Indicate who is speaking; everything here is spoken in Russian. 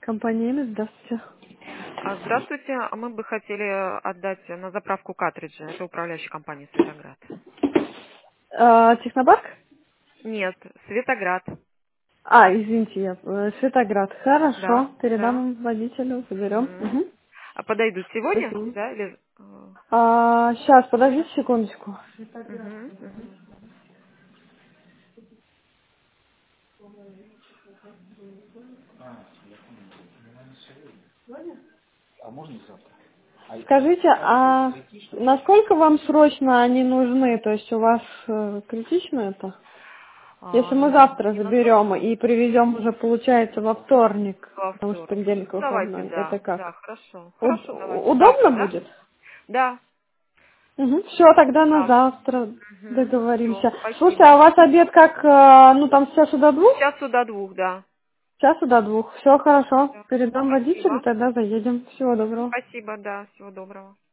Speaker 1: Компания «Эмис», здравствуйте.
Speaker 2: Здравствуйте. Мы бы хотели отдать на заправку картриджи. Это управляющая компания «Светоград».
Speaker 1: Технопарк?
Speaker 2: Нет, «Светоград».
Speaker 1: Извините, Светоград.
Speaker 2: Да,
Speaker 1: Хорошо, передам
Speaker 2: да.
Speaker 1: им водителю, заберем.
Speaker 2: Мгм.
Speaker 1: Угу.
Speaker 2: А подойдут сегодня,
Speaker 1: Спасибо.
Speaker 2: да? Или...
Speaker 1: Сейчас, подождите секундочку.
Speaker 2: Мгм, мгм.
Speaker 1: Скажите, насколько вам срочно они нужны? То есть у вас критично это? Если мы завтра
Speaker 2: Не настолько
Speaker 1: заберем и привезем уже, получается, во вторник,
Speaker 2: во
Speaker 1: потому что
Speaker 2: вторник.
Speaker 1: понедельник
Speaker 2: Давайте,
Speaker 1: выходной, это
Speaker 2: да, да,
Speaker 1: как?
Speaker 2: хорошо. Хорошо, давайте.
Speaker 1: Удобно
Speaker 2: Завтра, да?
Speaker 1: будет?
Speaker 2: Да,
Speaker 1: Все, тогда на
Speaker 2: завтра.
Speaker 1: завтра
Speaker 2: Все,
Speaker 1: договоримся. Слушайте,
Speaker 2: спасибо.
Speaker 1: а у вас обед как, там с часу до
Speaker 2: С
Speaker 1: двух?
Speaker 2: часу до 2, да.
Speaker 1: С часу до двух. Все хорошо.
Speaker 2: Да.
Speaker 1: Передам водителю,
Speaker 2: Спасибо.
Speaker 1: тогда заедем. Всего доброго.
Speaker 2: Спасибо, да. Всего доброго.